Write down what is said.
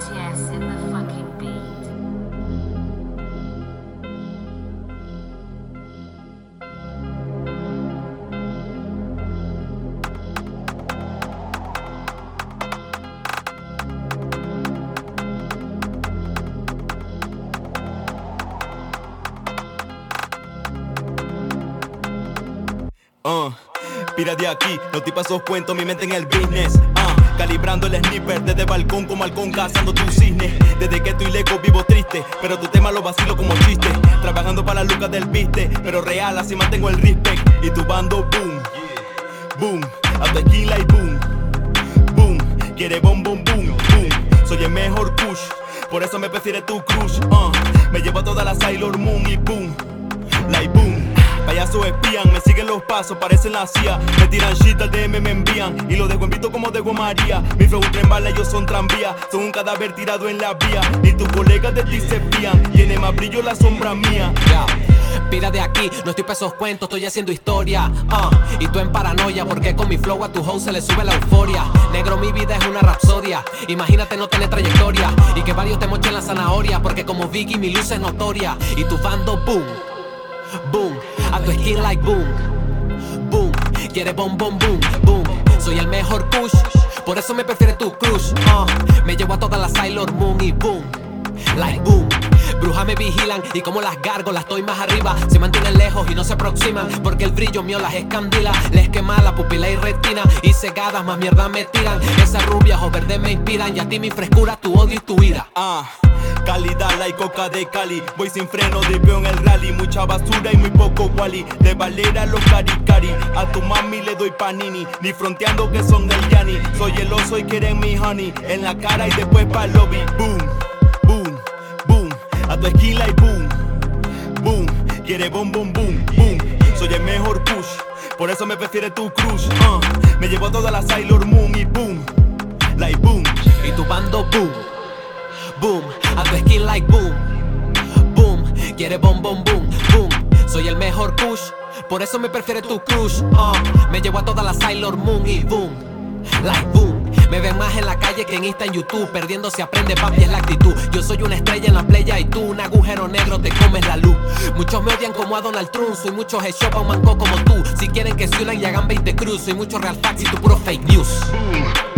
BTS in the fucking beat. Pira de aquí, no te pasos cuentos, mi mente en el business. Calibrando el sniper desde balcón como halcón cazando tu cisne. Desde que estoy lejos vivo triste, pero tu tema lo vacilo como chiste. Trabajando para la lucas del viste, pero real así mantengo el respect. Y tu bando boom, boom, a tu esquina y boom, boom. Quiere boom, boom, boom, boom. Soy el mejor kush, por eso me prefiere tu crush. Me llevo a toda la Sailor Moon y boom, like boom. Payasos espían, me siguen los pasos, parecen la CIA. Me tiran shit al DM, me envían y lo dejo en visto como dejo María. Mi flow tren bala, ellos son tranvía. Son un cadáver tirado en la vía. Y tus colegas de ti se fían. Tiene más brillo la sombra mía. Pira de aquí, no estoy pa' esos cuentos, estoy haciendo historia. Y tú en paranoia, porque con mi flow a tu host se le sube la euforia. Negro, mi vida es una rapsodia. Imagínate no tener trayectoria y que varios te mochen la zanahoria, porque como Biggie mi luz es notoria. Y tu bando boom, boom, a tu skin like boom, boom. Quiere boom, boom, boom, boom. Soy el mejor kush, por eso me prefiere tu crush. Me llevo a toda la Sailor Moon y boom, like boom. Brujas me vigilan y como las gárgolas estoy más arriba. Se mantienen lejos y no se aproximan, porque el brillo mío las escandila. Les quema la pupila y retina, y cegadas más mierda me tiran. Esas rubias o verdes me inspiran, y a ti mi frescura, tu odio y tu ira. Calidad, la coca de Cali. Voy sin freno, dripeo en el rally. Mucha basura y muy poco quali. De Valera los cari. A tu mami le doy panini. Ni fronteando que son del Yanni. Soy el oso y quieren mi honey. En la cara y después pa'l lobby. Boom, boom, boom. A tu esquina y boom, boom. Quiere boom, boom, boom, boom. Soy el mejor kush, por eso me prefiere tu crush. Me llevo a toda la Sailor Moon y boom, like boom. Y tu bando boom, boom, a tu skin like boom, boom. Quiere boom, boom, boom, boom. Soy el mejor kush, por eso me prefiere tu crush. Me llevo a toda la Sailor Moon y boom, like boom. Me ven más en la calle que en Insta, en YouTube. Perdiendo se aprende, papi, es la actitud. Yo soy una estrella en la playa y tú un agujero negro, te comes la luz. Muchos me odian como a Donald Trump. Soy muchos headshot a un manco como tú. Si quieren que se unan y hagan 20 cruz. Soy mucho real facts y tu puro fake news.